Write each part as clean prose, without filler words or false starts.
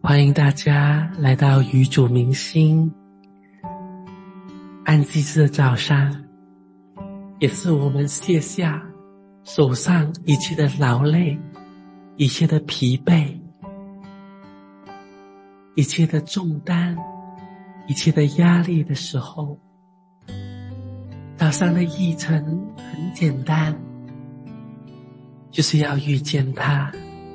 欢迎大家来到与主明心安息日的早上，也是我们卸下手上一切的劳累，一切的疲惫，一切的重担，一切的压力的时候。早上的议程很简单，就是要遇见他。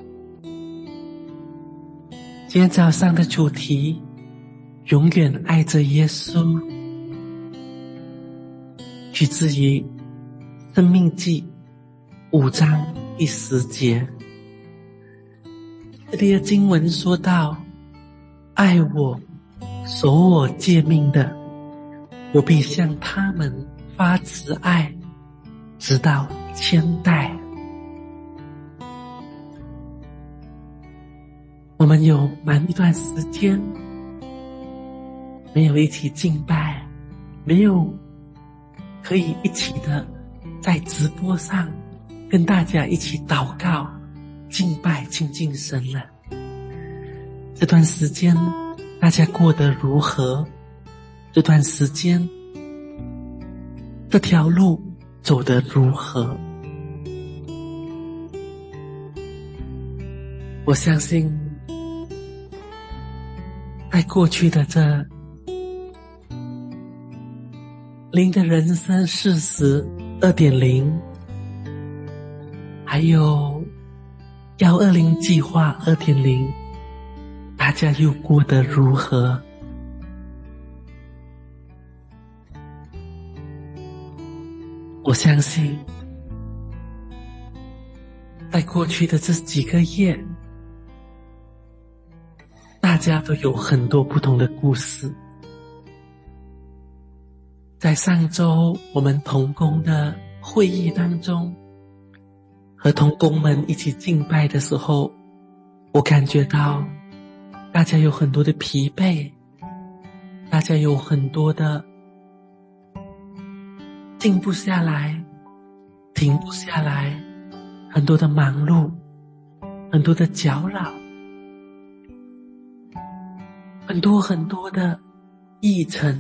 今天早上的主题，永远爱着耶稣，取自于申命记5章第10节。这里的经文说到，爱我守我诫命的，我必向他们发慈爱，直到千代。我们有蛮一段时间没有一起敬拜，没有可以一起的在直播上跟大家一起祷告敬拜亲近神了。这段时间大家过得如何？这段时间这条路走得如何？我相信在过去的这灵的人生40 2.0 还有120计划 2.0， 大家又过得如何？我相信在过去的这几个月，大家都有很多不同的故事。在上周我们同工的会议当中，和同工们一起敬拜的时候，我感觉到大家有很多的疲惫，大家有很多的静不下来，停不下来，很多的忙碌，很多的搅扰，很多的议程，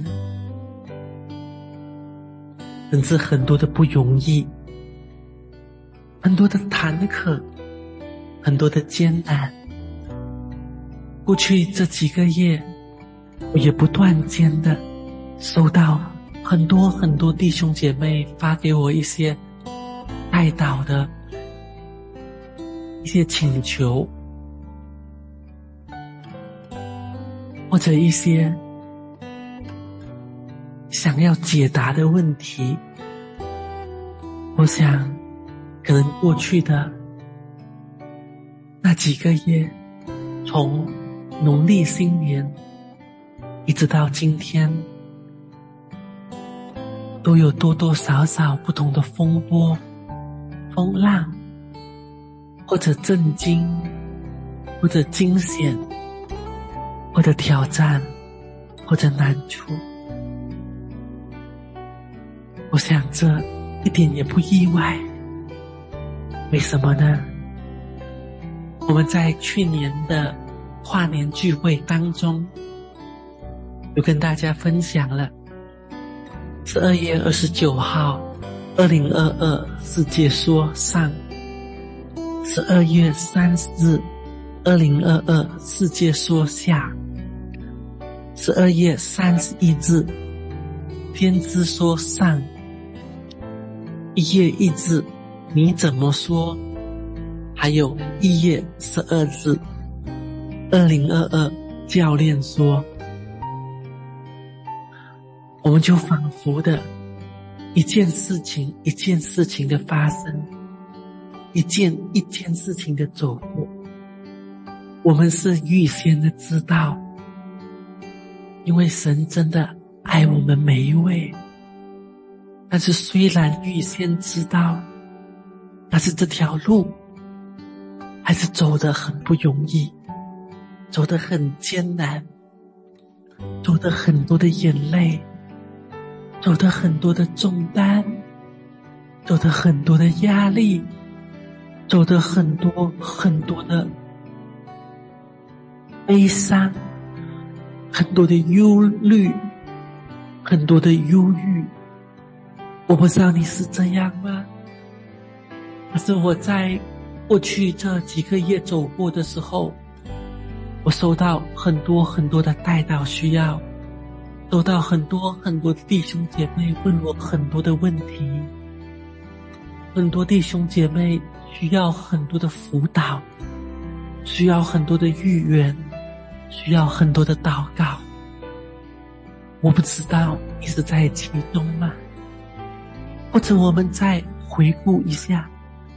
甚至很多的不容易，很多的坎坷，很多的艰难。过去这几个月，我也不断间的收到很多弟兄姐妹发给我一些代祷的一些请求，或者一些想要解答的问题。我想可能过去的那几个月，从农历新年一直到今天，都有多多少少不同的风波风浪，或者震惊，或者惊险，或者挑战，或者难处。我想这一点也不意外。为什么呢？我们在去年的跨年聚会当中，有跟大家分享了12月29号2022世界说上，12月30日2022世界说下，12月31日天之说上，1月1日你怎么说，还有1月12日2022教练说。我们就仿佛的一件事情一件事情的发生，一件事情的走过，我们是预先的知道，因为神真的爱我们每一位。但是虽然预先知道，但是这条路还是走得很不容易，走得很艰难，走得很多的眼泪，走得很多的重担，走得很多的压力，走得很多的悲伤，很多的忧虑，很多的忧郁。我不知道你是这样吗？可是我在过去这几个月走过的时候，我收到很多很多的代祷需要，收到很多很多的弟兄姐妹问我很多的问题，很多弟兄姐妹需要很多的辅导，需要很多的预言，需要很多的祷告。我不知道你是在其中吗？或者我们再回顾一下，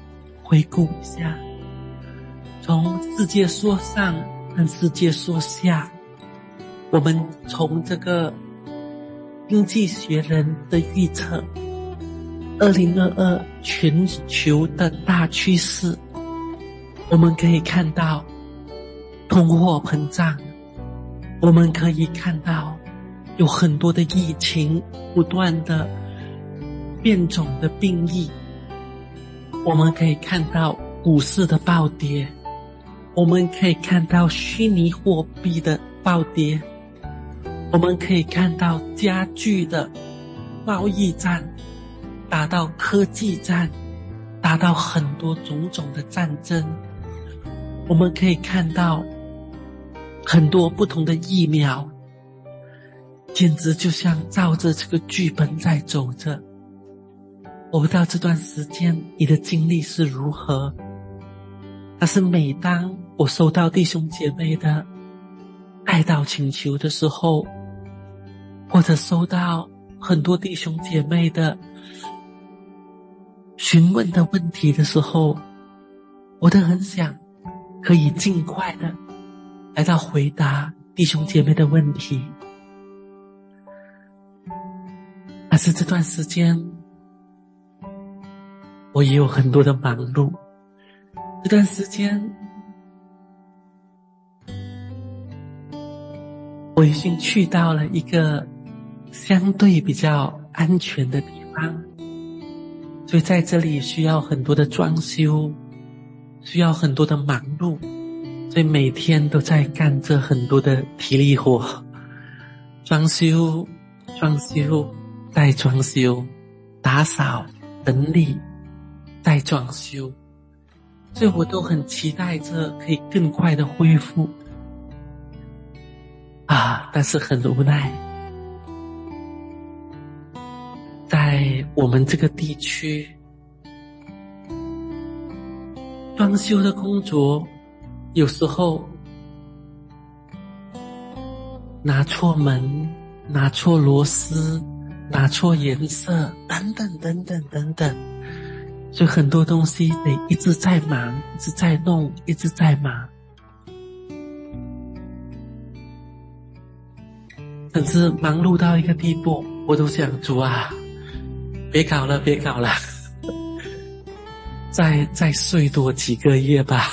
从世界说上跟世界说下，我们从这个经济学人的预测2022全球的大趋势，我们可以看到通货膨胀，我们可以看到有很多的疫情不断的变种的病疫，我们可以看到股市的暴跌，我们可以看到虚拟货币的暴跌，我们可以看到加剧的贸易战，达到科技战，达到很多种种的战争。我们可以看到很多不同的疫苗，简直就像照着这个剧本在走着。我不知道这段时间你的经历是如何，但是每当我收到弟兄姐妹的代祷请求的时候，或者收到很多弟兄姐妹的询问的问题的时候，我都很想可以尽快的来到回答弟兄姐妹的问题。但是这段时间我也有很多的忙碌，这段时间我已经去到了一个相对比较安全的地方，所以在这里需要很多的装修，需要很多的忙碌，所以每天都在干着很多的体力活，装修再装修，打扫整理再装修，所以我都很期待着可以更快的恢复但是很无奈，在我们这个地区装修的工作有时候拿错门，拿错螺丝，拿错颜色，等等，所以很多东西得一直在忙，一直在弄，一直在忙。甚至忙碌到一个地步，我都想主啊，别搞了再睡多几个月吧。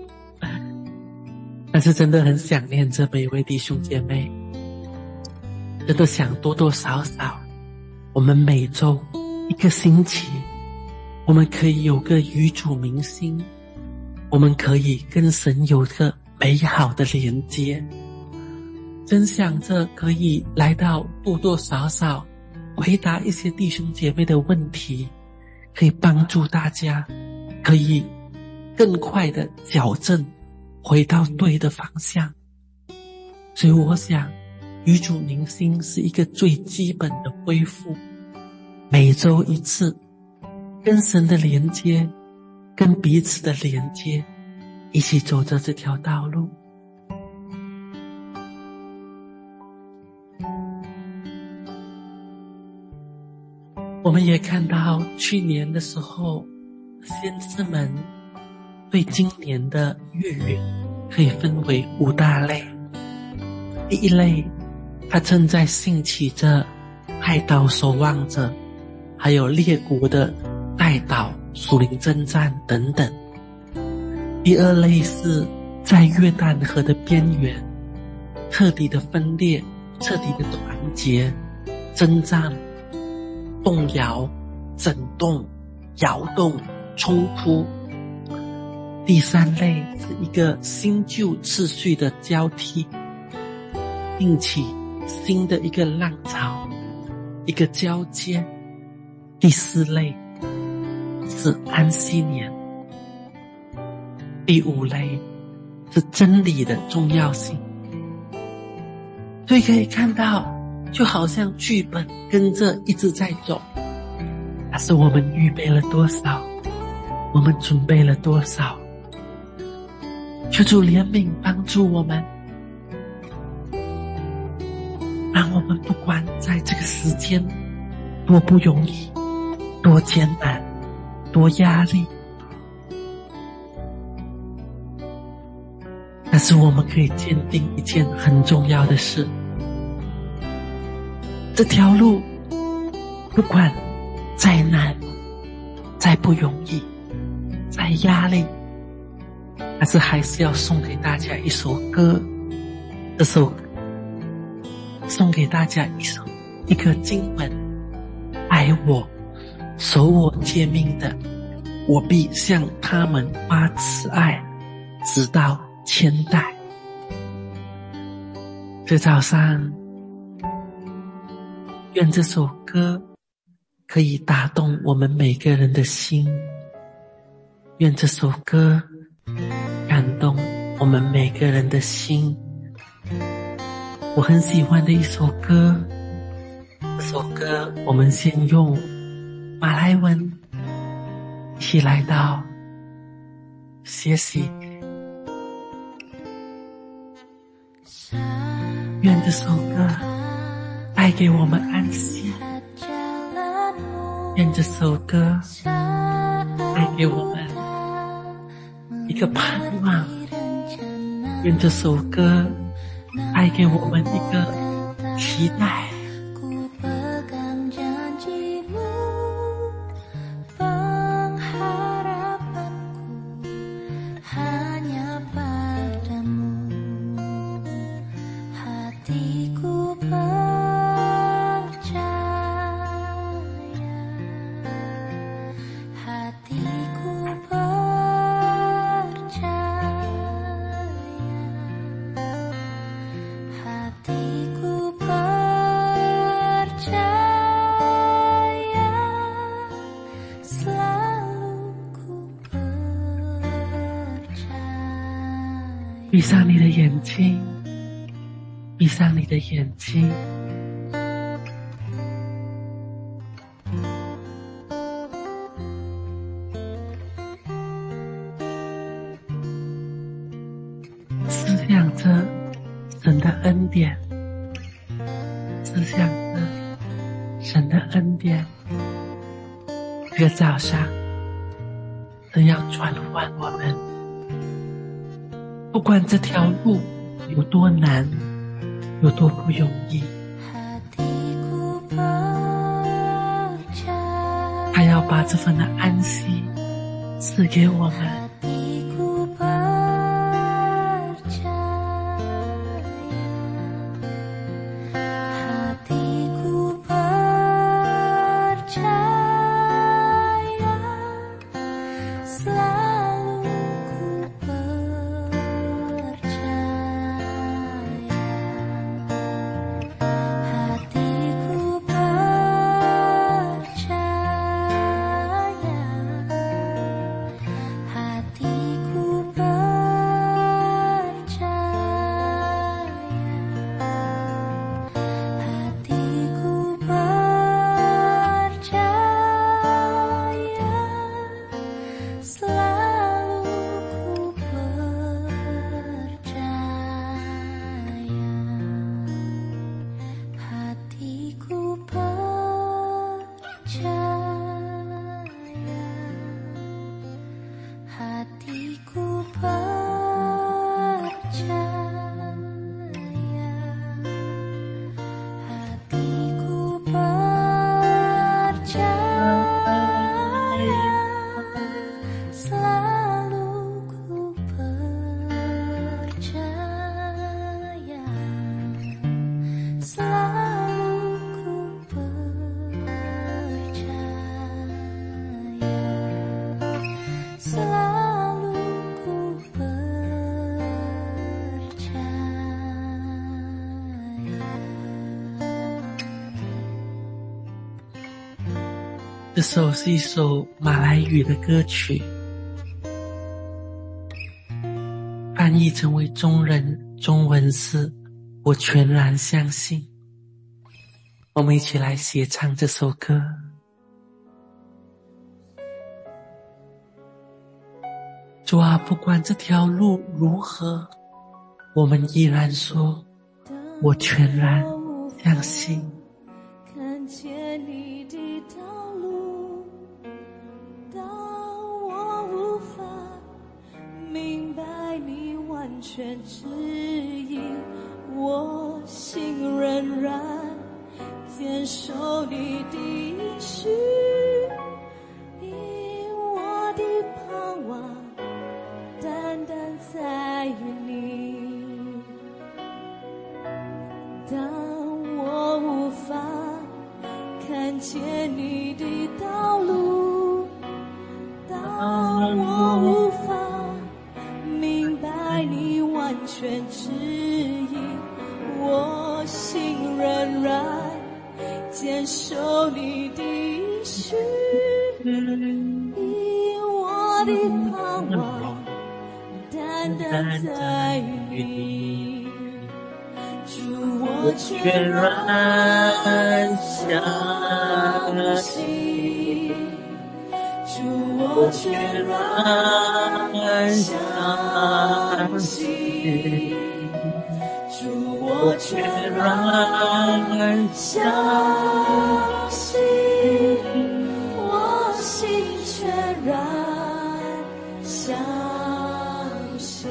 但是真的很想念着每一位弟兄姐妹，真的想多多少少我们每周一个星期我们可以有个与主明心，我们可以跟神有个美好的连接，真想着可以来到多多少少回答一些弟兄姐妹的问题，可以帮助大家可以更快的矫正回到对的方向。所以我想与主明心是一个最基本的恢复，每周一次跟神的连接，跟彼此的连接，一起走着这条道路。我们也看到去年的时候，先知们对今年的预言可以分为5大类。第一类，他正在兴起着派祷守望者，还有列国的代祷、属灵征战等等。第二类是在约旦河的边缘，彻底的分裂，彻底的团结，征战、动摇、震动、摇动、冲突。 第三类是一个新旧次序的交替，并起新的一个浪潮，一个交接。第四类是安息年。第五类是真理的重要性。所以可以看到，就好像剧本跟着一直在走，但是我们预备了多少，我们准备了多少。求主怜悯帮助我们，让我们不管在这个时间多不容易，多艰难，多压力，但是我们可以坚定一件很重要的事，这条路不管再难，再不容易，再压力，但是还是要送给大家一首歌，这首歌送给大家一个经文，爱我守我诫命的，我必向他们发慈爱，直到千代。这早上愿这首歌可以打动我们每个人的心，愿这首歌感动我们每个人的心。我很喜欢的一首歌，这首歌我们先用马来文一起来到学习。愿这首歌带给我们安息，愿这首歌带给我们一个盼望，愿这首歌带给我们一个期待。闭上你的眼睛，闭上你的眼睛。思想着神的恩典，思想着神的恩典。这个早上神要转换我们，不管这条路有多难，有多不容易，他要把这份的安息赐给我们。 这首是一首马来语的歌曲，翻译成为中文是我全然相信。我们一起来协唱这首歌。主啊，不管这条路如何，我们依然说我全然相信。 看见你的道路，当我无法明白你完全指引，我心仍然坚守你的应许，因我的盼望单单在于你。当我无法看见你的道路，当我无法明白你完全指引，我心仍然坚守你的应许，因我的盼望单单在于你。主，我全然相信，主，我全然相信，主，我全然相信，我心全然相信。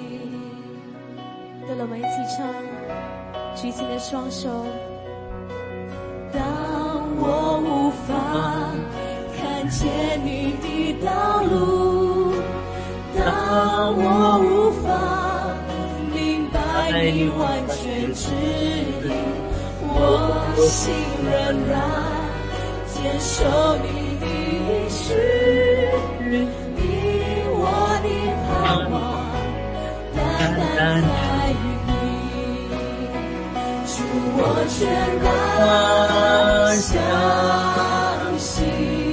对了，我们一起唱，举起你的双手。当我无法看见你的道路，当我无法明白你完全指引，我心仍然坚守你的应许，因我的盼望单单在于你。主，我全然相信，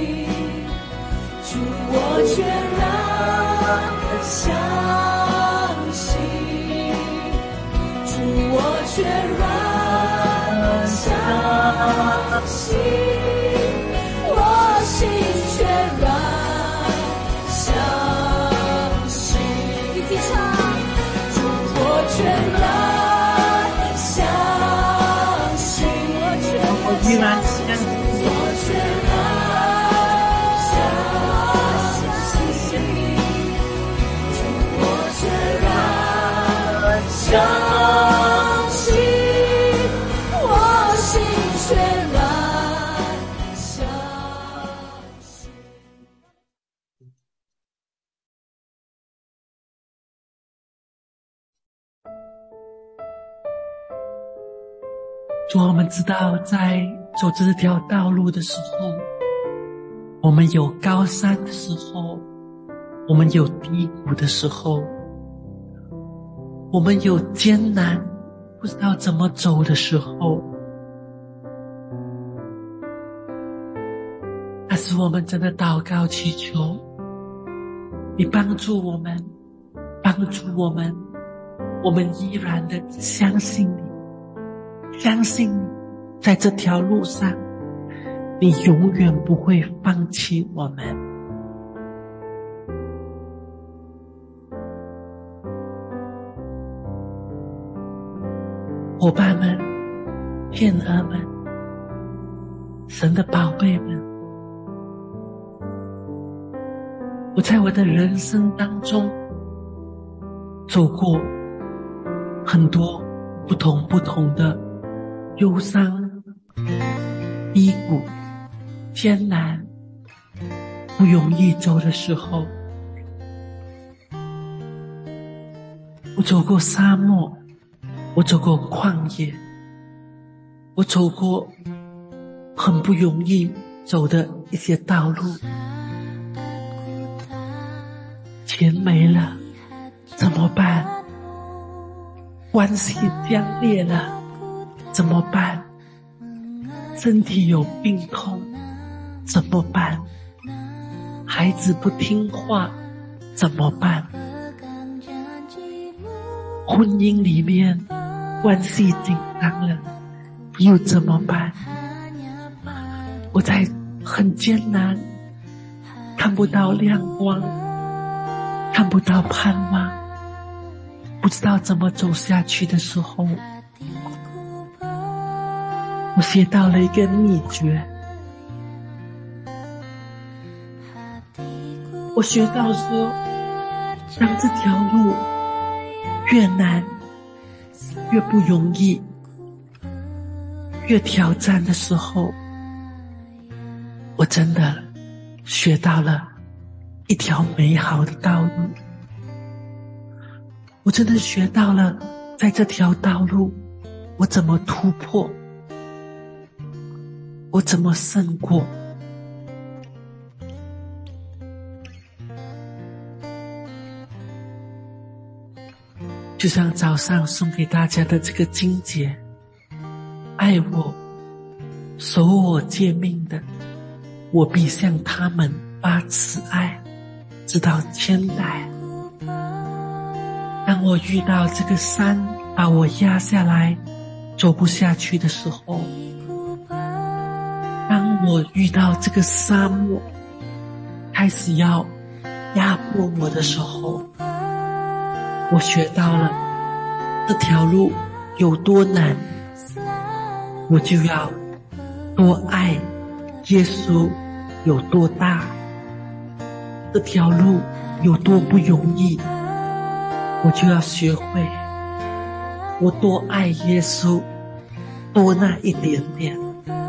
主，我全然相信，主，我全然相信，我心全然相信。一起唱，主，我全然我依然相信， 我全然相信，主，我全然相信，我心全然相信。 主，我们知道在走这条道路的时候，我们有高山的时候，我们有低谷的时候，我们有艰难不知道怎么走的时候，但是我们真的祷告祈求你帮助我们，我们依然的相信你，相信你在这条路上，你永远不会放弃我们。伙伴们，天儿们，神的宝贝们，我在我的人生当中走过很多不同的忧伤、低谷、艰难、不容易走的时候，我走过沙漠，我走过旷野，我走过很不容易走的一些道路，钱没了怎么办？关系僵裂了怎么办？身体有病痛怎么办？孩子不听话怎么办？婚姻里面关系紧张了又怎么办？我在很艰难，看不到亮光，看不到盼望，不知道怎么走下去的时候，我学到了一个秘诀。我学到说，当这条路越难，越不容易，越挑战的时候，我真的学到了一条美好的道路。我真的学到了在这条道路我怎么突破，我怎么胜过。就像早上送给大家的这个经节，爱我守我诫命的，我必向他们发慈爱，直到千代。当我遇到这个山把我压下来走不下去的时候，当我遇到这个沙漠开始要压迫我的时候，我学到了这条路有多难，我就要多爱耶稣有多大，这条路有多不容易，我就要学会我多爱耶稣多那一点点。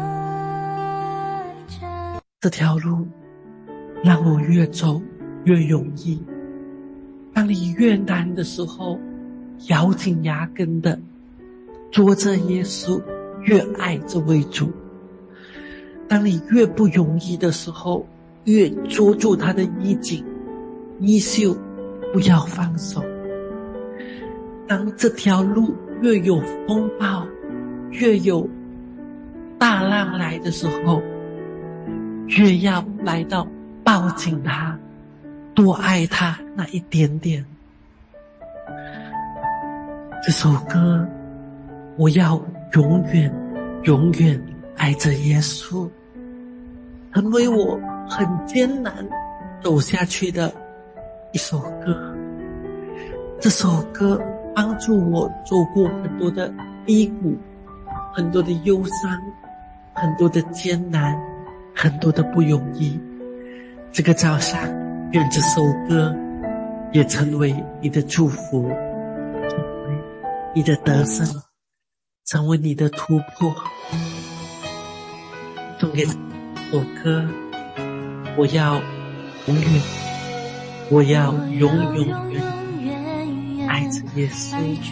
这条路让我越走越容易。当你越难的时候，咬紧牙根的捉着耶稣，越爱这位主。当你越不容易的时候，越捉住他的衣襟衣袖，不要放手。当这条路越有风暴，越有大浪来的时候，越要来到抱紧他，多爱他那一点点。这首歌，我要永远永远爱着耶稣，成为我很艰难走下去的一首歌。这首歌帮助我走过很多的低谷，很多的忧伤，很多的艰难，很多的不容易。这个早上，愿这首歌也成为你的祝福，成为你的得胜，成为你的突破。送给这首歌，我要永远，我要永永远远爱着耶稣。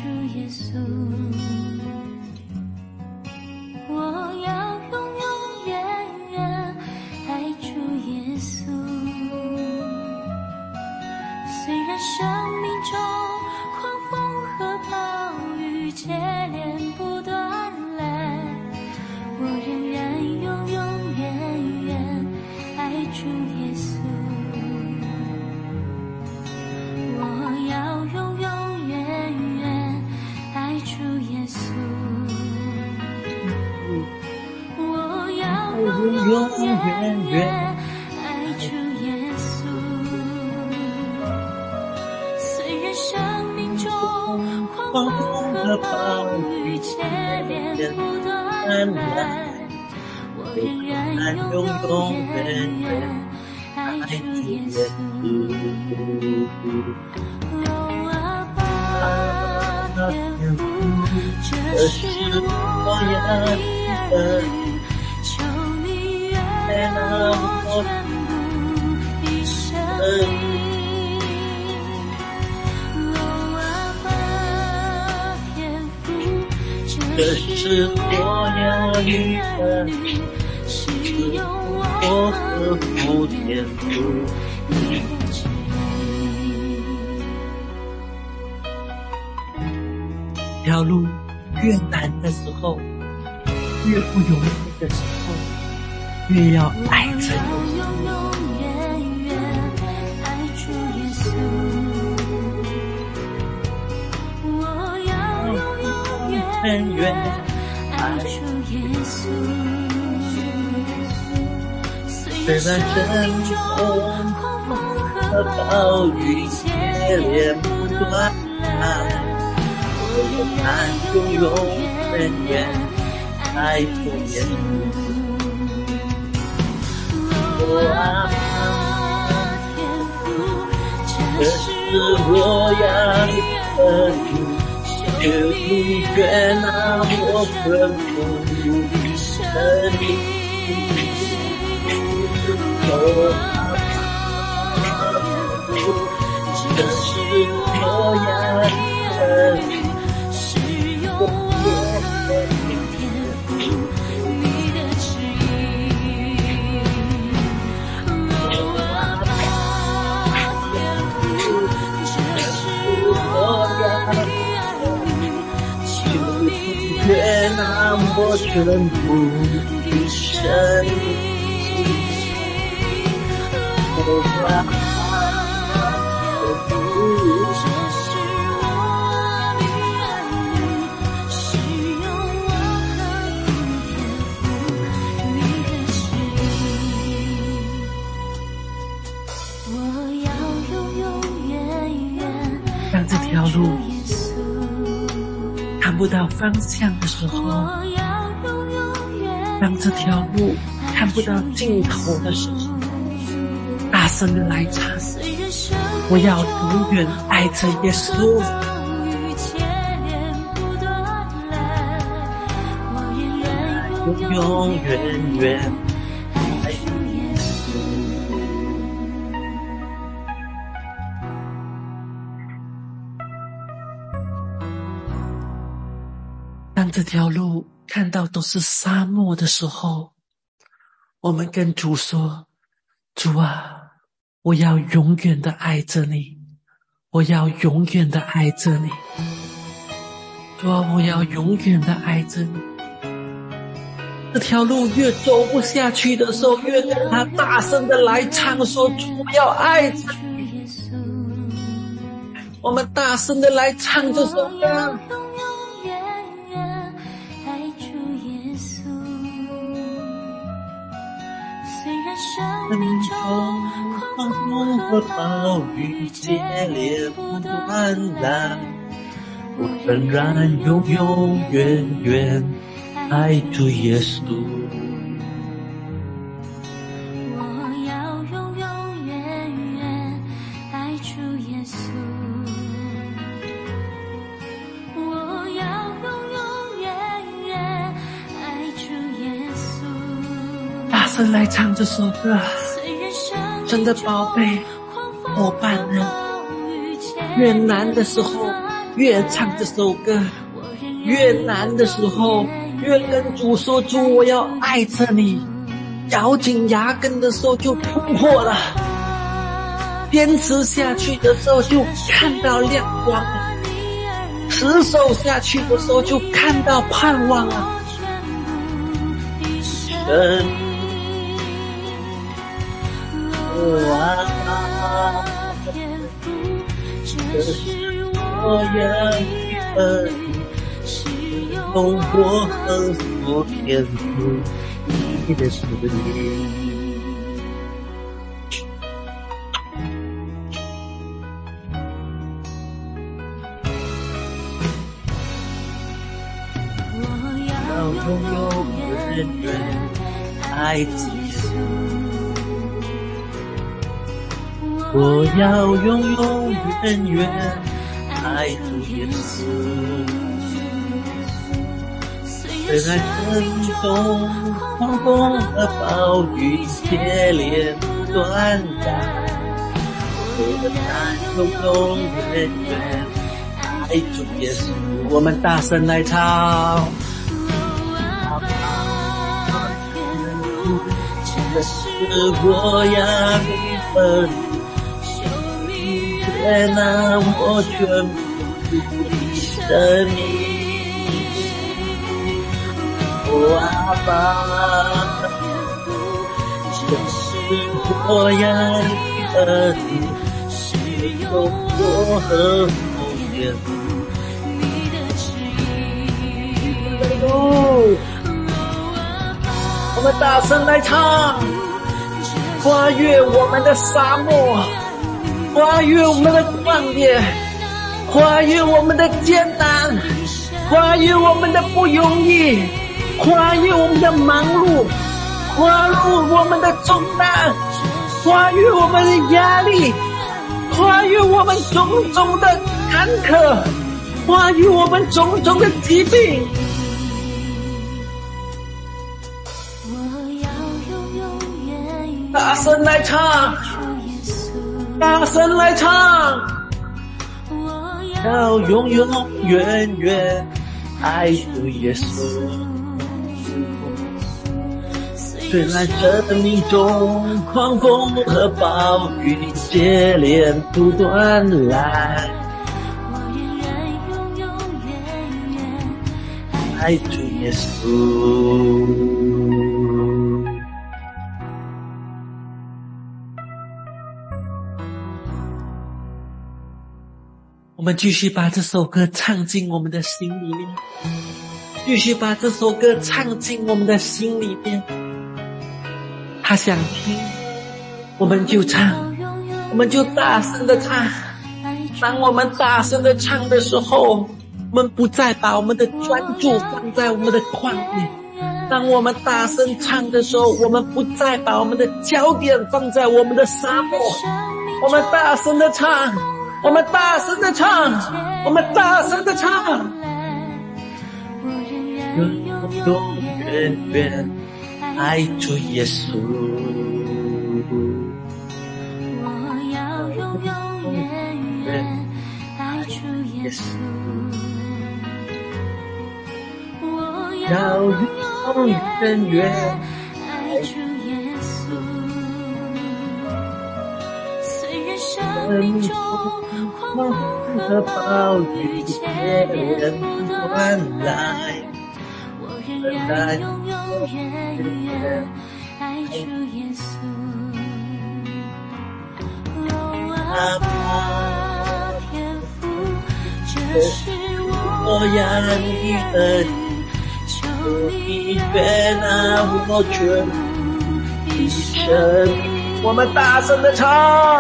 生命中狂风和暴雨接连不断来，我仍然永永远远爱主耶稣。我要永永远远爱主耶稣。我要永永远远爱主耶稣。生命中狂风和暴雨接连不断来，我仍然永永远远爱主耶稣。哦，阿爸天父，这是我的言语，求你悦纳我全部的生命。这是我要你的，是我和父天父的旨意。 条路越难的时候，越不容易的时候， 越要爱着你。永远爱主耶稣，虽然生中和暴雨接连不断，我仍然永永远远爱主耶稣。这是我要的主。就你悦纳我困苦的生命，这是我要的，是用我的天赋你的旨意，天赋，这是我要的。悦纳我全部的生命，我把这是我的爱你，是用我刻苦天赋你的旨意，我要永永远远让这条路看不到方向的时候，让这条路看不到尽头的时候，大声的来唱，我要永远爱着耶稣。永永远远爱着耶稣。当这条路看到都是沙漠的时候，我们跟主说，主啊，我要永远的爱着你，我要永远的爱着你，主啊，我要永远的爱着你。这条路越走不下去的时候，越跟他大声的来唱说，主，我要爱着你。我们大声的来唱这首歌。生命中狂风和暴雨接连不断来，我仍然永永远远爱主耶稣。我要永永远远爱主耶稣，我要永永远远爱主耶稣。大声来唱这首歌，真的宝贝伙伴们，越难的时候越唱这首歌，越难的时候越跟主说，主，我要爱着你。咬紧牙根的时候就突破了，坚持下去的时候就看到亮光了，持守下去的时候就看到盼望了。这是我要的，用我和所天赋你的旨意。我要永永远远爱着我要永永远远爱主耶稣。虽然生中狂风和暴雨接连不断来，我仍然永永远远爱主耶稣。我们大声来唱，这是我要你的悦纳我全部的生命。我阿爸， 我呀的你，是有我和我愿。我们大声来唱，跨越我们的沙漠，跨越我们的旷野，跨越我们的艰难，跨越我们的不容易，跨越我们的忙碌，跨越我们的重担，跨越我们的压力，跨越我们种种的坎坷，跨越我们种种的疾病。大声来唱，大声来唱，要永永远远爱主耶稣。虽然生命中狂风和暴雨接连不断来，我永远爱主耶稣。我们继续把这首歌唱进我们的心里面，继续把这首歌唱进我们的心里面。他想听，我们就唱，我们就大声的唱。当我们大声的唱的时候，我们不再把我们的专注放在我们的旷野。当我们大声唱的时候，我们不再把我们的焦点放在我们的沙漠。我们大声的唱，我们大声的唱，我们大声的唱，永永远远爱主耶稣。我要永永远远爱主耶稣。我要永永远远爱主耶稣。虽然生命中狂风和暴雨接连不断来，我仍然永永远远爱主耶稣。阿爸天父，这是我呀你的意，求你悦纳我全部的生命。我们大声的唱，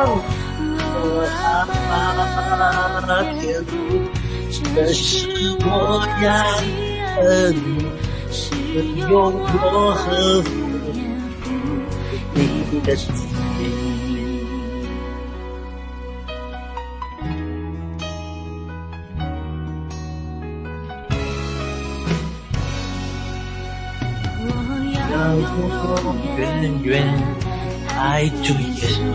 阿爸天父，这是我呀你的意，是用我和你的心。要永远远爱主耶稣，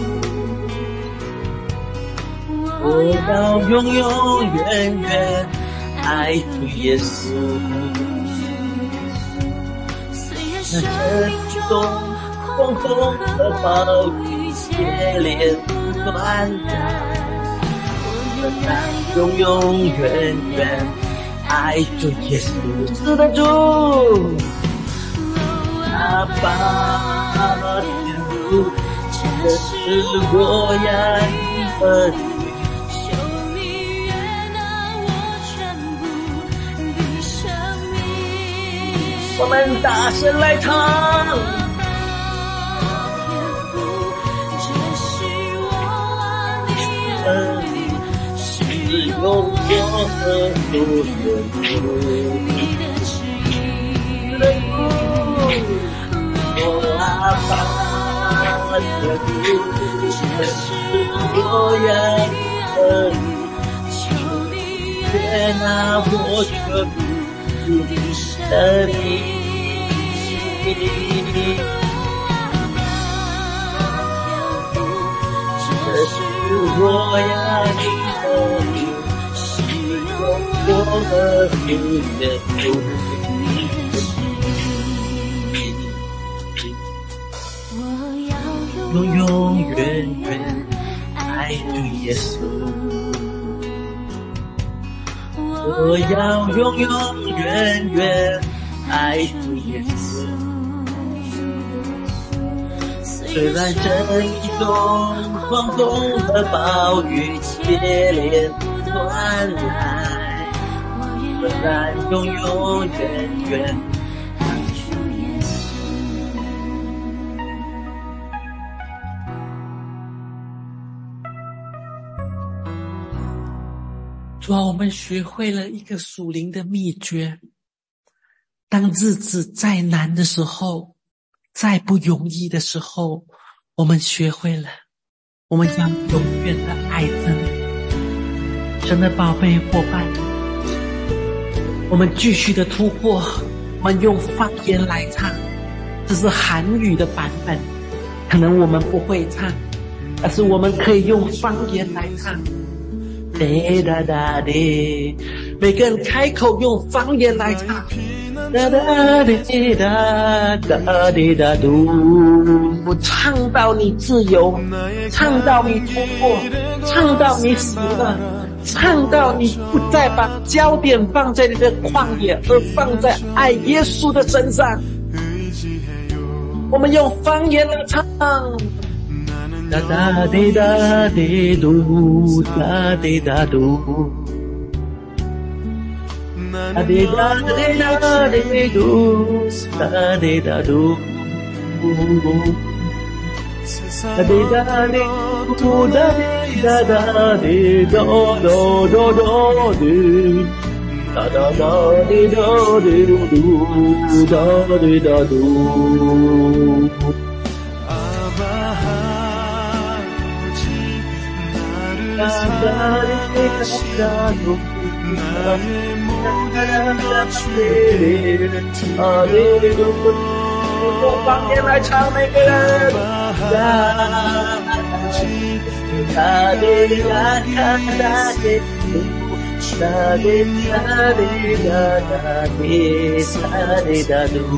我要永永远远爱主耶稣。那生命中狂风和暴雨接连不断来，我要永永远远爱主耶稣。是的，主。阿爸天父，这是我呀你的意，求你悦纳我全部的生命。我们大声来唱，这是我啊你的意，是用我和你的旨意。我阿爸天父，这是我呀的意，求你悦纳我全部的生命。这是我呀你的意，是用我和你的主。永永远远爱主耶稣，我要永永远远爱主耶稣。 虽然这一种狂风和暴雨接连不断来，仍然永永远远爱主耶稣。主啊，我们学会了一个属灵的秘诀，当日子再难的时候，再不容易的时候，我们学会了，我们将永远的爱着你，神的宝贝伙伴。我们继续的突破，我们用方言来唱，这是韩语的版本，可能我们不会唱，但是我们可以用方言来唱。哒哒滴，每个人开口用方言来唱。哒哒滴哒哒滴哒嘟，唱到你自由，唱到你突破，唱到你死了，唱到你不再把焦点放在你的旷野，而放在爱耶稣的身上。我们用方言来唱。哒哒滴哒滴嘟，哒滴哒嘟，哒滴哒滴哒滴嘟，哒滴哒嘟，哒滴哒滴嘟，哒滴哒哒滴哆哆哆哆滴，哒哒哒滴哆滴嘟，哒滴哒嘟。用方言来唱，每个人。哒滴哒哒哒滴嘟，哒滴哒滴哒哒滴哒滴哒嘟。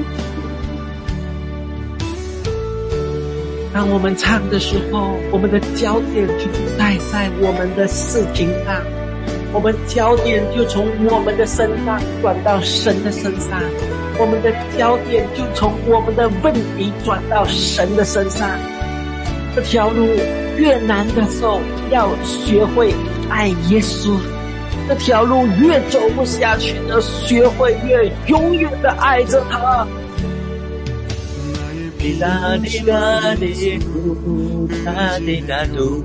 当我们唱的时候，我们的焦点就不再在我们的事情上，我们焦点就从我们的身上转到神的身上，我们的焦点就从我们的问题转到神的身上。这条路越难的时候，要学会爱耶稣；这条路越走不下去的，学会越永远的爱着他。滴答滴答滴嘟，哒滴答嘟，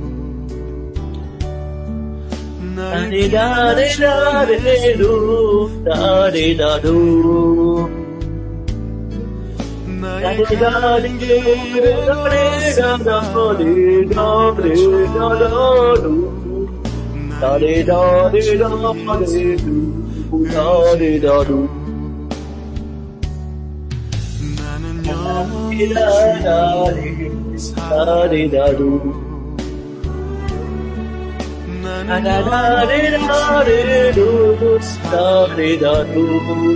哒滴答滴答滴嘟，哒滴答嘟，哒滴答滴嘟，哒滴答滴答滴答嘟，哒滴答滴答滴嘟，哒滴答嘟。哒滴哒滴哒滴哒嘟，哒哒哒滴哒滴嘟，哒滴哒嘟，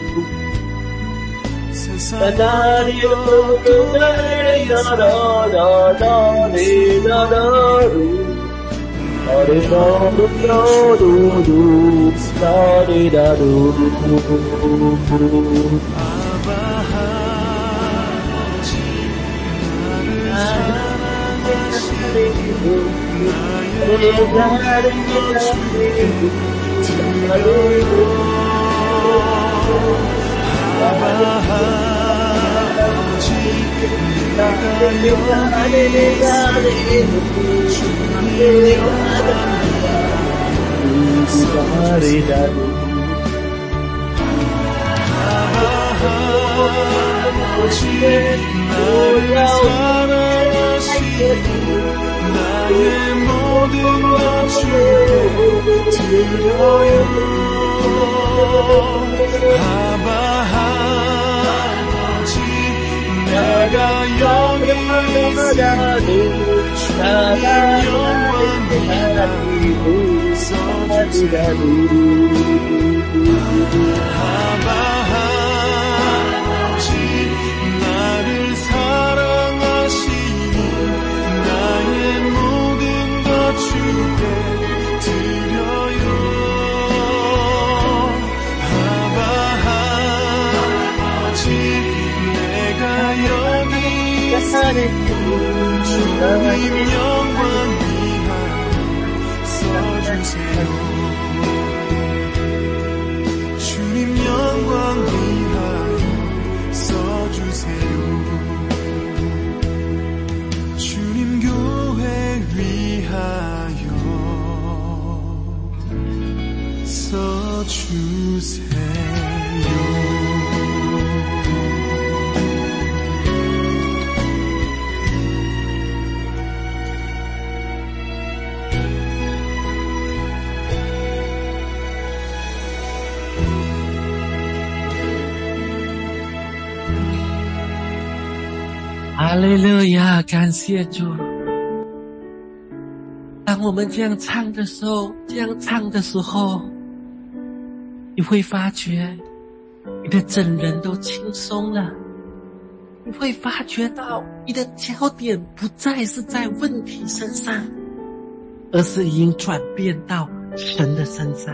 哒哒滴嘟哒滴哒哒哒哒滴哒哒嘟，哒滴哒嘟哒嘟嘟，哒滴哒嘟。나의 모든 것을 드려요. 아버지 내가 여기 있으니 주님 영원히 써주세요. 아버지 나를 사랑하시니 나의 모든 것 주께 드려요. 아버지 내가 여기 있으니 주님 영광 위하여 써주세요. 주님 영광 위하여 써주세요. 주님 교회 위하여 써주세요. 哈利路亚，感谢主。当我们这样唱的时候，你会发觉你的整人都轻松了，你会发觉到你的焦点不再是在问题身上，而是已经转变到神的身上。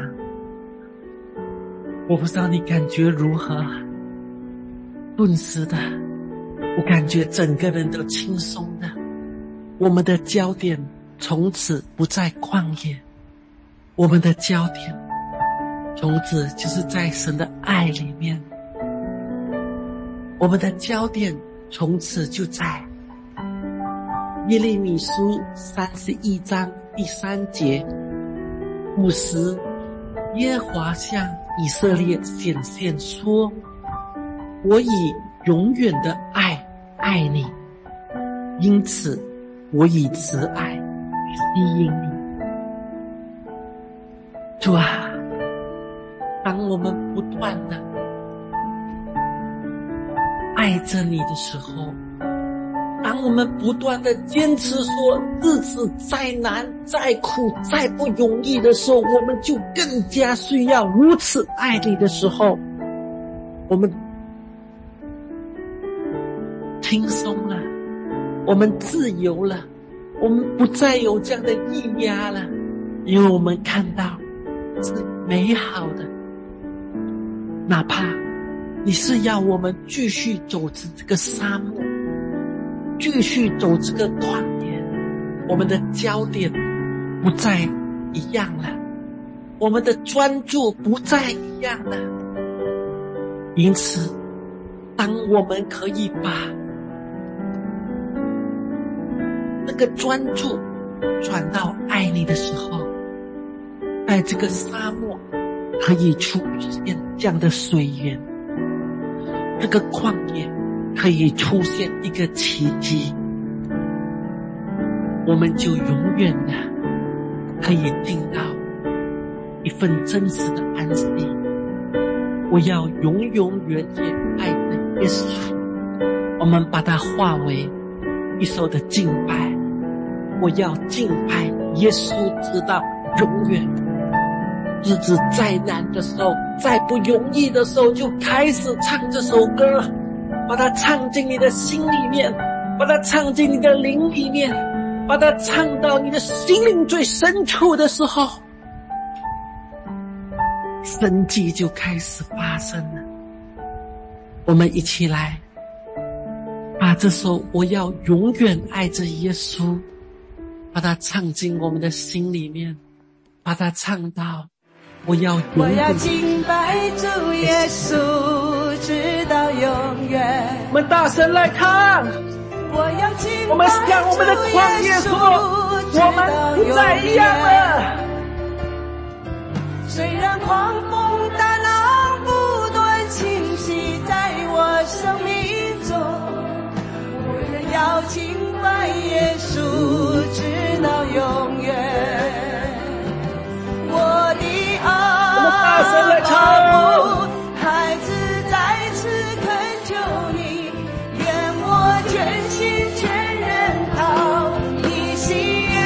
我不知道你感觉如何，顿时的我感觉整个人都轻松的，我们的焦点从此不在旷野，我们的焦点从此就是在神的爱里面，我们的焦点从此就在耶利米书31章第3节，5时耶和华向以色列显现说，我以永远的爱爱你，因此我以慈爱吸引你。主啊，当我们不断的爱着你的时候，当我们不断的坚持说日子再难再苦再不容易的时候，我们就更加需要如此爱你的时候，我们轻松了，我们自由了，我们不再有这样的抑压了，因为我们看到是美好的。哪怕你是要我们继续走这个沙漠，继续走这个旷野，我们的焦点不再一样了，我们的专注不再一样了。因此当我们可以把这个专注转到爱你的时候，在这个沙漠可以出现这样的水源，这个旷野可以出现一个奇迹，我们就永远的可以进到一份真实的安息。我要永永远远爱着耶稣，我们把它化为一首的敬拜。我要敬拜耶稣直到永远。日子再难的时候，再不容易的时候，就开始唱这首歌，把它唱进你的心里面，把它唱进你的灵里面，把它唱到你的心灵最深处的时候，神迹就开始发生了。我们一起来把这首我要永远爱着耶稣，把它唱进我们的心里面，把它唱到我要敬拜主耶稣直到永远。 我们大声来唱，我们向我们的旷野说，我们不再一样了。 虽然狂风大浪不断侵袭在我生命中，我仍要敬拜耶稣直到永远。我的阿爸，孩子在此恳求你，愿我全心全人讨你喜悦。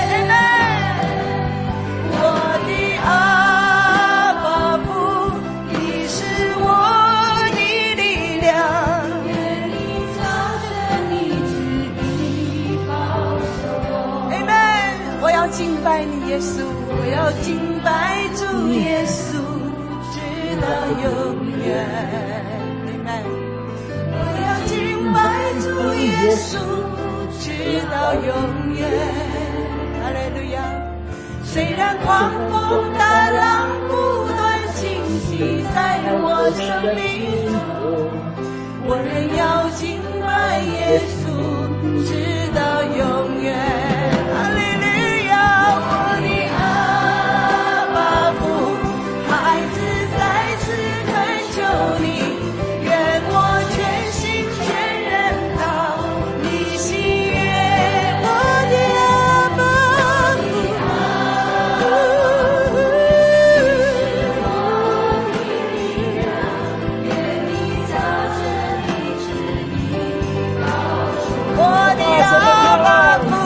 我的阿爸父，你是我的力量，愿你照着你旨意保守我。Amen。我要敬拜你耶稣，我要敬拜主耶稣直到永远。Amen。我要敬拜主耶稣，直到永远。哈利路亚！虽然狂风大浪不断侵袭在我生命中，我仍要敬拜耶稣，直到永远。哈利路亚！我的阿爸父，孩子再次恳求你，愿我全心全人讨你喜悦。我的阿爸父，我的阿爸父，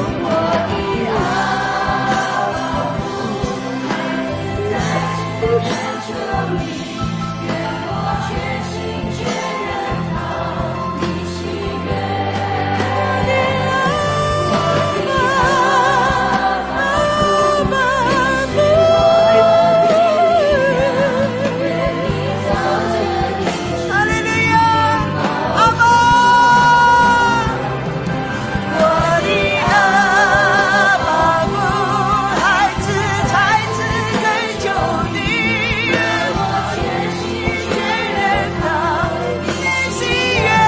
哈利路亚，阿爸，我的阿爸父，孩子再次恳求你，愿我全心全人讨你喜悦。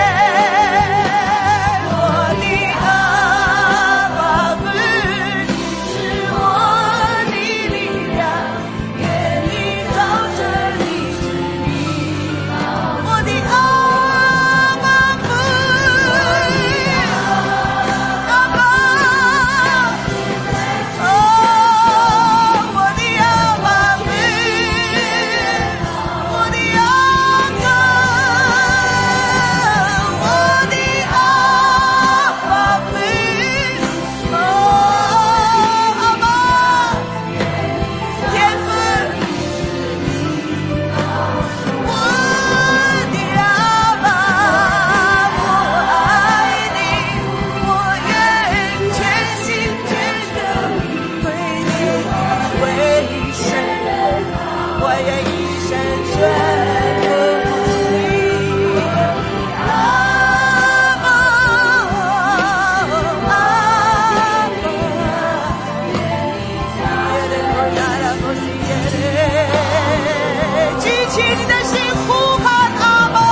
我的阿爸父，是我的力量，愿你照着你旨意。我的阿爸父，阿爸，我的阿爸父，我的阿哥，我的阿爸父，阿爸，天父，我的阿爸，我爱你，我愿全心全意为你为生，我愿一生顺服你。阿爸，阿爸，举起你的心呼喊阿爸。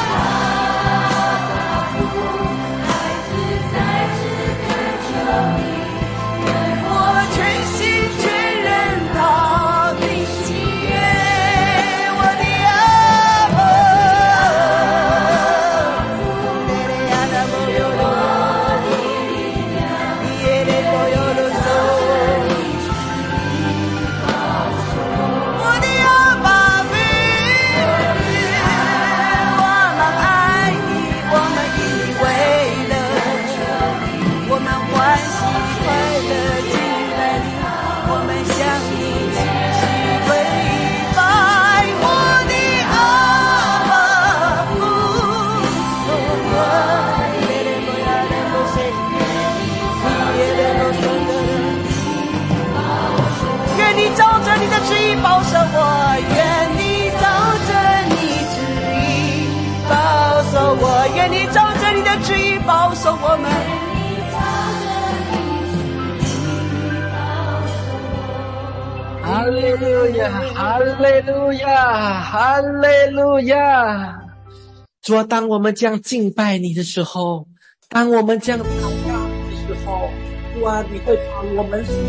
我全心全人讨你喜悦，我的阿爸。我的阿爸父，我们爱你，我们以你为乐，我们欢喜快乐敬拜你，我们向你齐齐跪拜。我的阿爸父，愿你照着你的旨意保守我，愿你照着你旨意保守我，愿你照着你的旨意保守我们。 哈利路亚，哈利路亚，哈利路亚！主啊，当我们这样敬拜你的时候，当我们这样祷告的时候，主啊，你会把我们所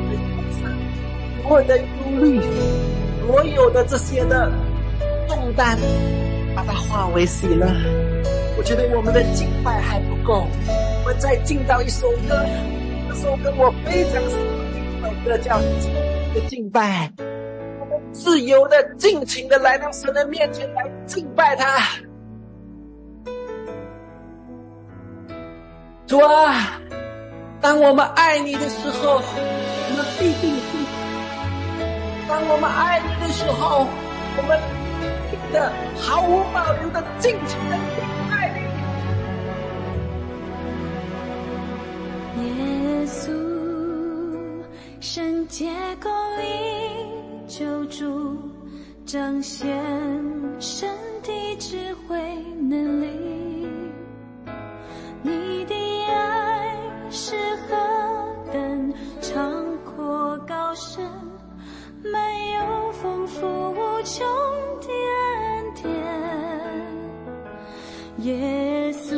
有的忧虑，所有的这些的重担，把它化为喜乐。我觉得我们的敬拜还不够，我们再敬到一首歌，这首歌我非常喜欢，这首歌叫的敬拜，我们自由的尽情的来到神的面前来敬拜他。主啊，当我们爱你的时候，我们必定幸福；当我们爱你的时候，我们必定的毫无保留的尽情的敬拜你。 耶稣，圣洁公义救主，彰显神的智慧能力， 生，没有丰富无穷的恩典。耶稣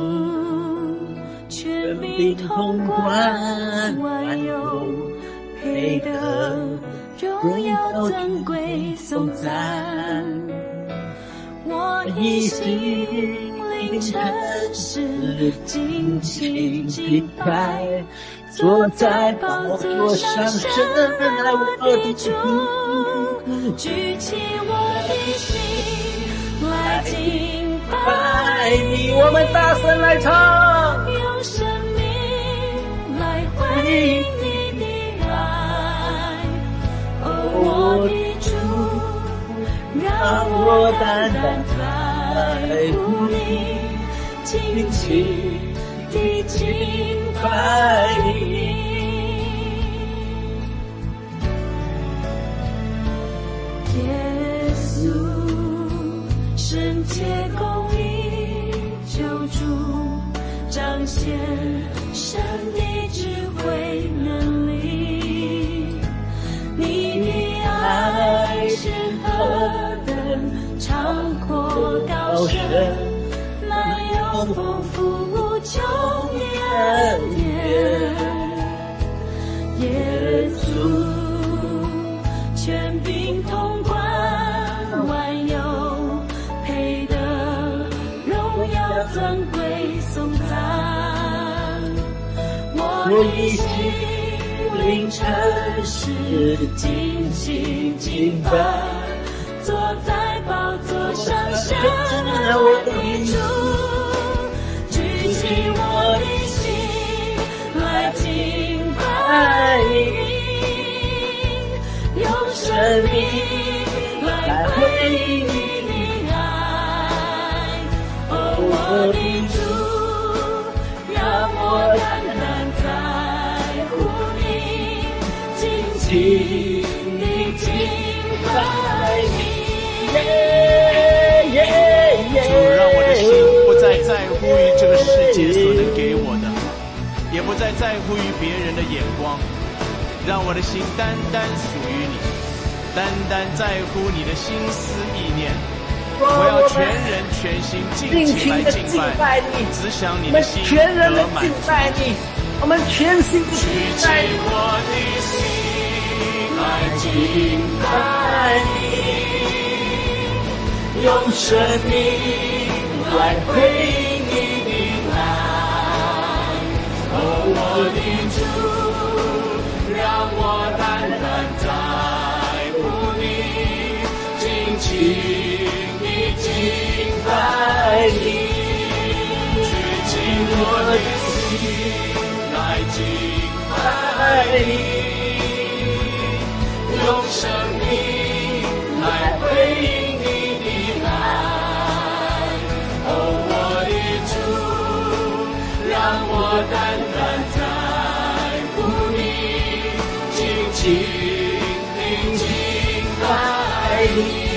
权柄统管万有，配得荣耀尊贵颂赞。我一心灵诚实，尽情敬拜，坐在宝座上，神来我的主，举起我的心来敬拜你。 我们大声来唱， 用生命来回应你的爱。哦，我的主，让我单单在乎你，尽情地敬拜你。耶稣，圣洁公义救主，彰显神的智慧能力。你的爱是何等长阔高深，满有丰富无穷的恩典。耶稣权柄统管万有，配得荣耀尊贵颂赞。我一心灵诚实，尽情敬拜，坐在宝座上，神我的主，举起我的心来敬拜你，用生命来回应你的爱。哦，我的主，让我单单在乎你，尽情地敬拜你。 主，让我的心不再在乎于这个世界所能给我的，也不再在乎于别人的眼光，让我的心单单属于你，单单在乎你的心思意念。我要全人全心尽情来敬拜你，只想你的心得满足。 我们全心的举起我的心来敬拜你，用生命来回应你的爱。哦，我的主，让我单单在乎你，尽情地敬拜你。举起我的心来敬拜你，用生命来回应你的爱。哦，我的主，让我单单在乎你，尽情地敬拜你，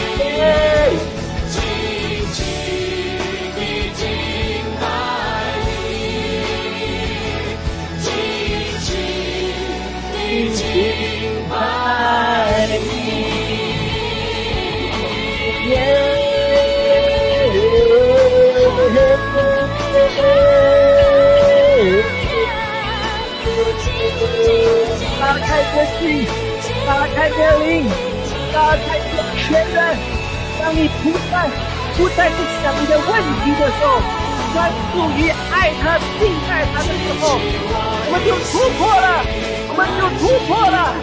尽情地敬拜你，尽情地敬拜你。 打开的心，打开的灵，打开的全人。当你不再去想你的问题的时候，专注于爱他、敬拜他的时候，我们就突破了，我们就突破了。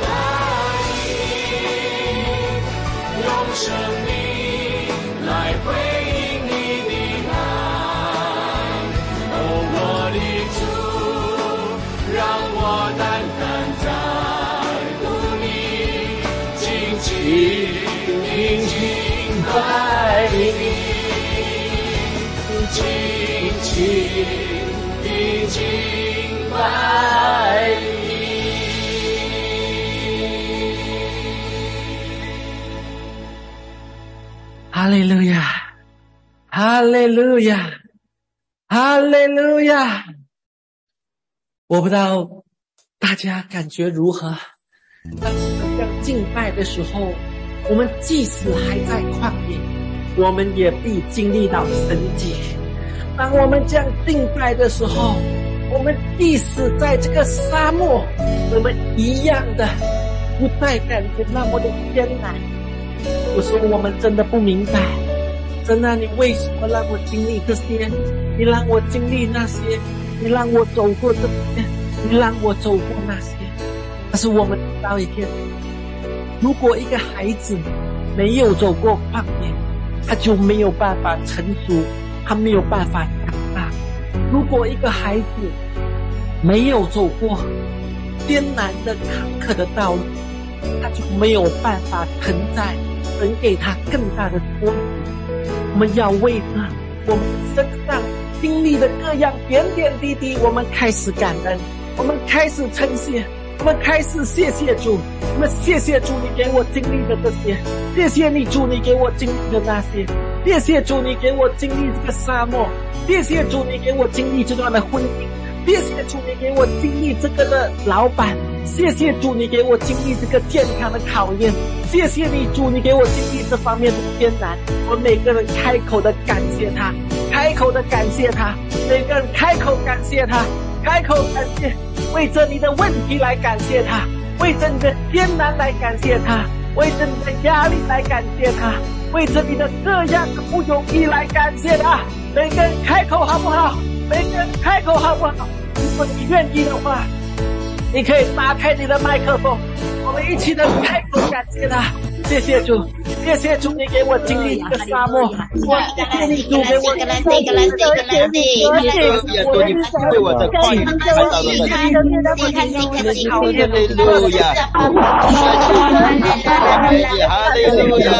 用生命来回应你的爱。哦，我的主，让我单单在乎你，尽情地敬拜你，尽情地敬拜你。 哈利路亚，哈利路亚，哈利路亚！我不知道大家感觉如何， 当我们这样敬拜的时候，我们即使还在旷野，我们也必经历到神迹。当我们这样敬拜的时候，我们即使在这个沙漠，我们一样的不再感觉那么的艰难。有时候我们真的不明白，神啊，你为什么让我经历这些？你让我经历那些，你让我走过这些，你让我走过那些。但是我们知道一天，如果一个孩子没有走过旷野，他就没有办法成熟，他没有办法长大。如果一个孩子没有走过艰难的坎坷的道路，他就没有办法承载神给他更大的托付。我们要为着我们身上经历的各样点点滴滴，我们开始感恩，我们开始称谢，我们开始谢谢主，我们谢谢主你给我经历的这些，谢谢你主你给我经历的那些，谢谢主你给我经历这个沙漠，谢谢主你给我经历这段的婚姻，谢谢主你给我经历这个的老板，谢谢主你给我经历这个健康的考验，谢谢你主你给我经历这方面的艰难。我们每个人开口的感谢他，开口的感谢他，每个人开口感谢他，开口感谢，为着你的问题来感谢他，为着你的艰难来感谢他，为着你的压力来感谢他，为着你的各样的不容易来感谢他。每个人开口好不好？每个人开口好不好？如果你愿意的话，你可以打开你的麦克风，我们一起的开口感谢他。谢谢主，谢谢主你给我经历这个沙漠，我谢谢你主给我经历这个主你对我的旷野看到了你，哈利路亚，哈利路亚，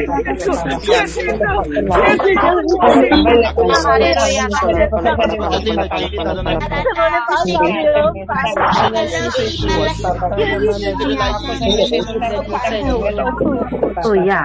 哦呀，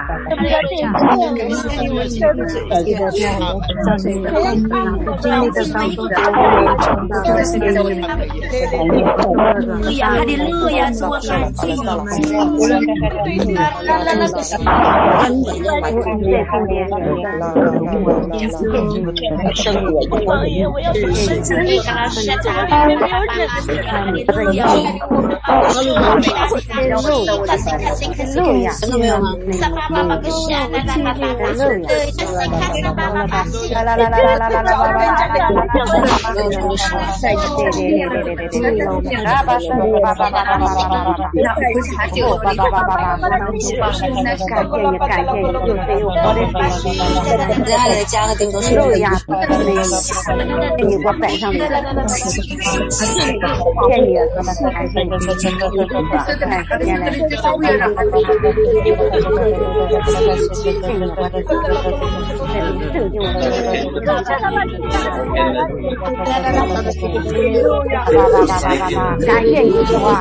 感谢你主啊！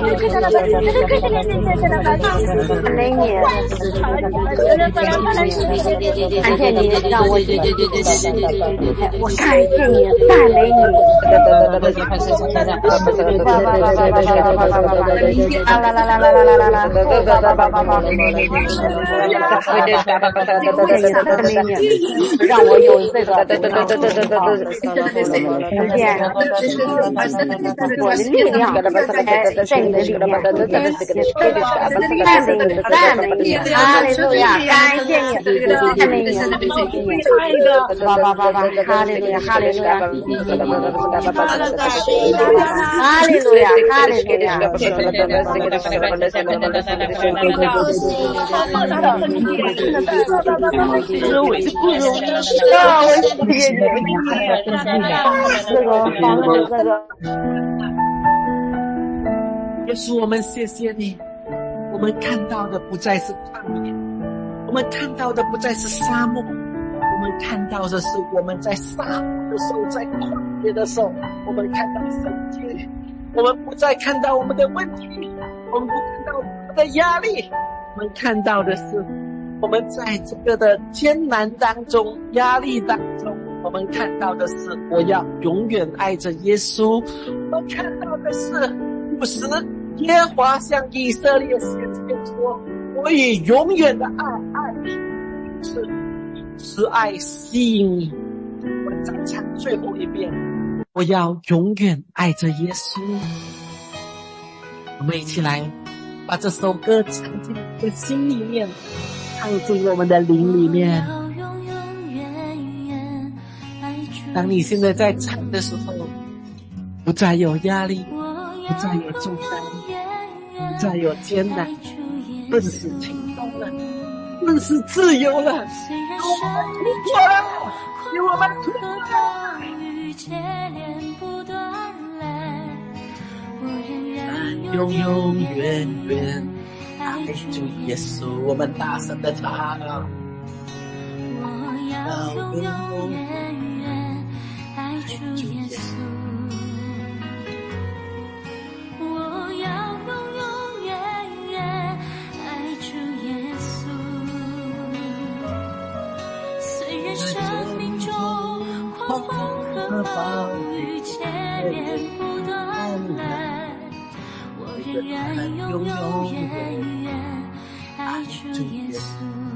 美女，感谢你让我我感谢你，赞美你。让我有这个实现我的力量，在你的里面，赞美你，哈利路亚，感谢你，赞美你，哈利路亚，哈利路亚，哈利路亚，哈利路亚。 耶稣，我们谢谢你，我们看到的不再是旷野，我们看到的不再是沙漠，我们看到的是我们在沙漠的时候，在旷野的时候，我们看到神迹，我们不再看到我们的问题，我们不看到我们的压力，我们看到的是我们在这个的艰难当中，压力当中，我们看到的是我要永远爱着耶稣，我们看到的是50 耶和华向以色列先知说，我以永远的爱你，是慈爱吸引你。我再唱最后一遍，我要永远爱着耶稣。我们一起来把这首歌唱进我的心里面，唱进我们的灵里面。当你现在在唱的时候，不再有压力，不再有重担，不再有艰难，顿时轻松了，顿时自由了，有我们突破了，永永远远爱主耶稣。我们大声的唱，我要永永远远爱主耶稣，我要永永远远爱主耶稣。虽然生命中狂风和暴雨接连不断来，仍然永永远远爱主耶稣。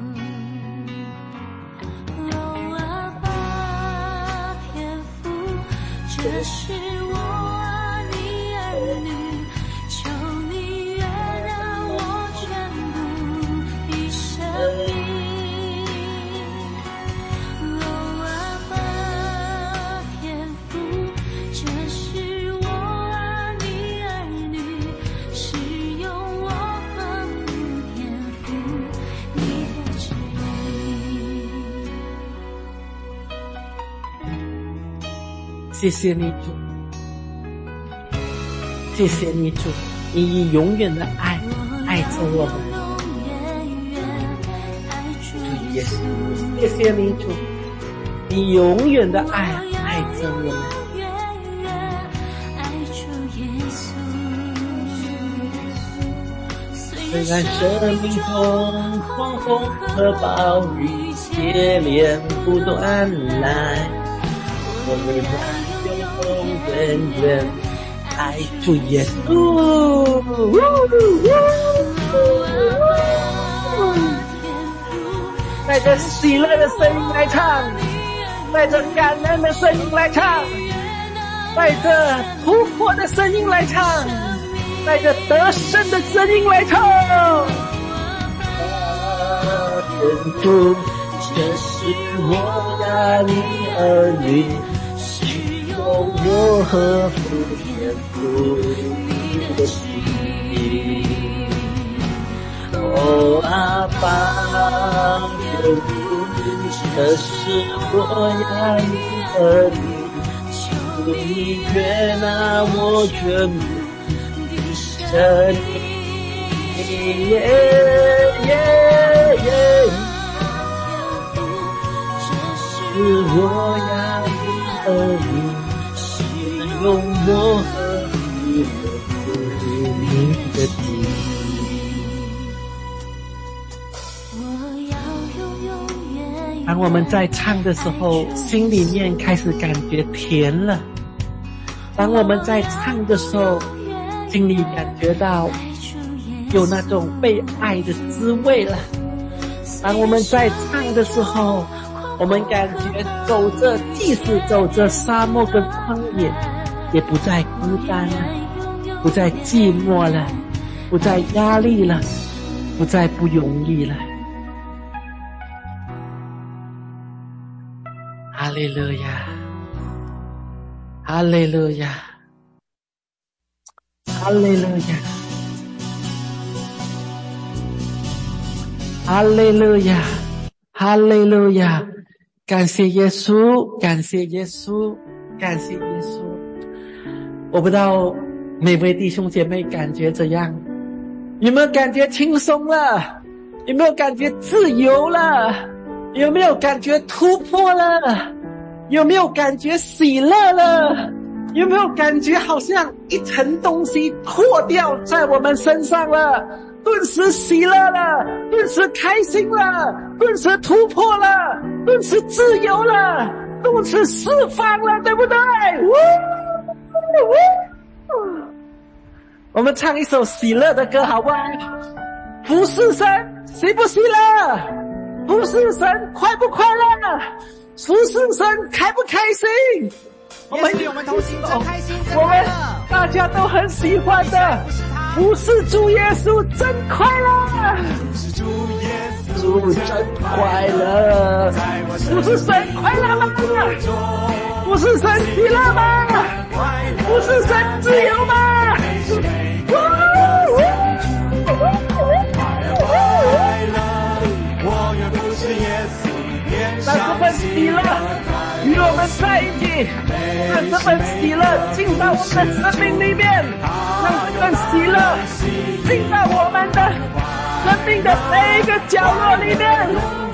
哦，阿爸天父，这是我你儿女，求你悦纳我全部的生命。哦，阿爸天父，这是我你儿女，使用我和睦天赋你的旨意。谢谢你主，谢谢你主，你以永远的爱爱着我们。主耶稣，谢谢你主，你永远的爱爱着我们。虽然生命中狂风和暴雨接连不断来，我们永永远远爱主耶稣。带着喜乐的声音来唱，带着感恩的声音来唱，带着突破的声音来唱，带着得胜的声音来唱。天父，这是我呀你儿女，使用我和父天父你的旨意。哦，阿爸天父，这是我呀你儿女，求你悦纳我全部生命，是我呀你儿女，使用我和你的旨意。当我们在唱的时候，心里面开始感觉甜了。当我们在唱的时候，心里感觉到有那种被爱的滋味了。当我们在唱的时候，我们感觉走着，即使走着沙漠跟旷野，也不再孤单了，不再寂寞了，不再压力了，不再不容易了。哈利路亚，哈利路亚，哈利路亚，哈利路亚，哈利路亚！感谢耶稣，感谢耶稣，感谢耶稣！我不知道每位弟兄姐妹感觉怎样？有没有感觉轻松了？有没有感觉自由了？有没有感觉突破了？有没有感觉喜乐了？有没有感觉好像一层东西脱掉在我们身上了？顿时喜乐了，顿时开心了，顿时突破了，顿时自由了，顿时释放了，对不对？ 我们唱一首喜乐的歌好不好？服侍神喜不喜乐？服侍神快不快乐？服侍神开不开心？ 我们与我们同行，真开心，真我们快乐。 大家都很喜欢的服侍主耶稣真快乐，主真快乐，服侍神快乐吗？服侍神喜乐吗？服侍神自由吗？让这份喜乐与我们在一起，让这份喜乐进到我们的生命里面，让这份喜乐进到我们的生命的每一个角落里面。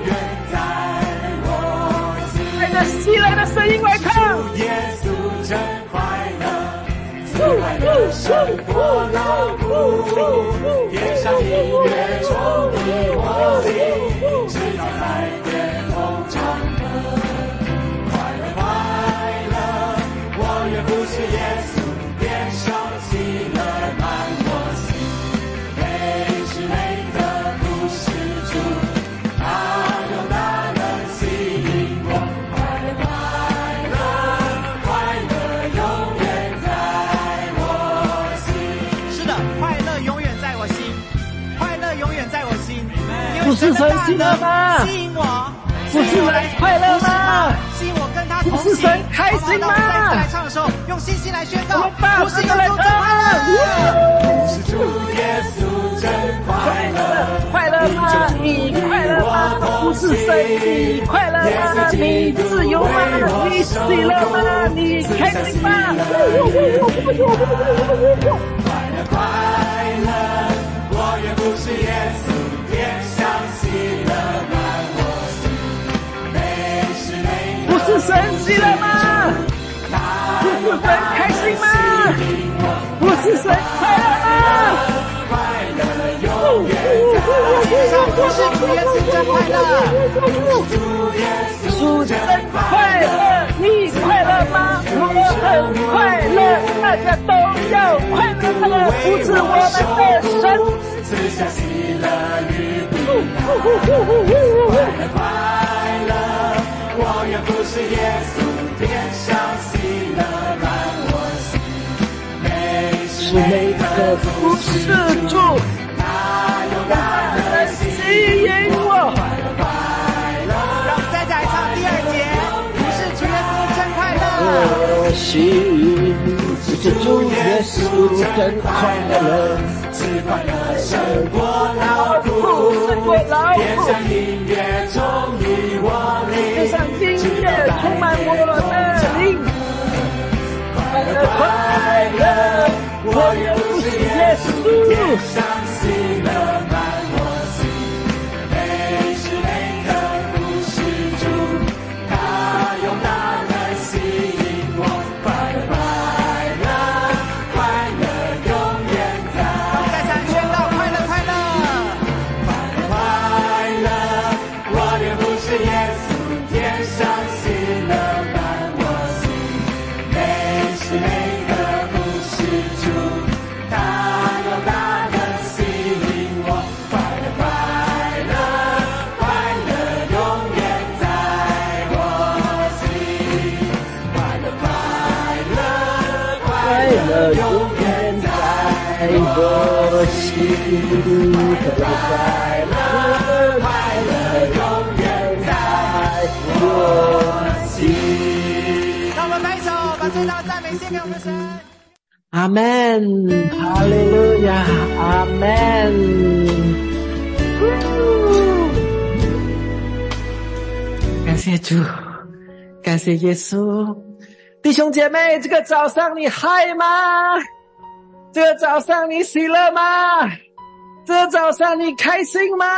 带着喜乐的声音来唱，耶稣真快乐，生活劳苦，天上音乐充溢我灵，直到在天空唱歌，快乐快乐，我愿不是耶稣，天上喜乐满我心，每时每刻不是主，他有大能吸引我，快乐快乐，快乐永远在我心。 是的，快乐永远在我心，快乐永远在我心，因不是为神的大神喜乐吗？ 能吸引我， 不是神快乐吗？ 吸引我跟他同不是行。 神开心吗？ 好不好？当我们再次来唱的时候，用信心来宣告， 我们大不是耶声地来稣真快乐。 是主耶稣真快乐，快乐吗？你快乐吗？不是神你快乐吗？你自由吗？你喜乐吗？你开心吗？ 快乐快乐，我愿不是耶稣，天上喜乐满我心，每时每刻不是神喜乐吗？不是神开心吗？不是神快乐吗？ 快乐永远在。上不是主耶稣真快乐，主耶稣真快乐，你快乐吗？我很快乐，大家都要快乐的扶持我们的神。 赐下喜乐与平安，快乐，我愿不是耶稣，天上喜乐满我心，每时每刻不是主， 他有大能吸引我。 让我们再来唱第二节，不是主耶稣真快乐。 我心不是主耶稣真快乐， 是快乐胜过劳苦，天上音乐充溢我灵， 天上音乐充满我的灵，快乐快乐，我也不是耶稣， 天上喜乐满我心，每时每刻不是主，他用大能吸引我，快乐快乐，快乐永远在。再三宣告快乐快乐，快乐快乐，我愿不是耶稣，天上喜乐满我心，每时每刻不是主，他用大能吸引我，快乐快乐，快乐永远在我心，快乐快乐，快乐永远在我心，快乐快乐永远在我心。让我们拍手，把最大的赞美献给我们的神。 阿门，哈利路亚，阿门。感谢主，感谢耶稣。弟兄姐妹，这个早上你嗨吗？这个早上你喜乐吗？这个早上你开心吗？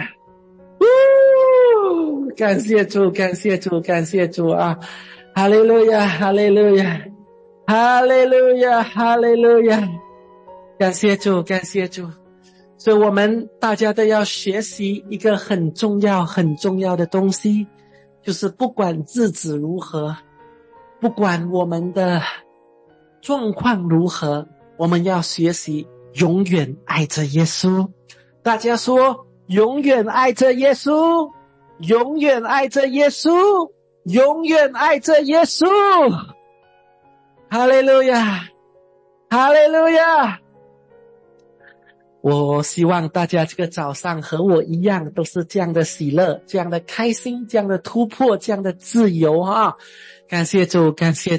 感谢主，感谢主，感谢主啊！哈利路亚，哈利路亚，哈利路亚，哈利路亚！感谢主，感谢主。所以我们大家都要学习一个很重要很重要的东西，就是不管日子如何，不管我们的状况如何， 我们要学习永远爱着耶稣。大家说，永远爱着耶稣，永远爱着耶稣，永远爱着耶稣。哈利路亚，哈利路亚。我希望大家这个早上和我一样，都是这样的喜乐，这样的开心，这样的突破，这样的自由啊！感谢主，感谢主。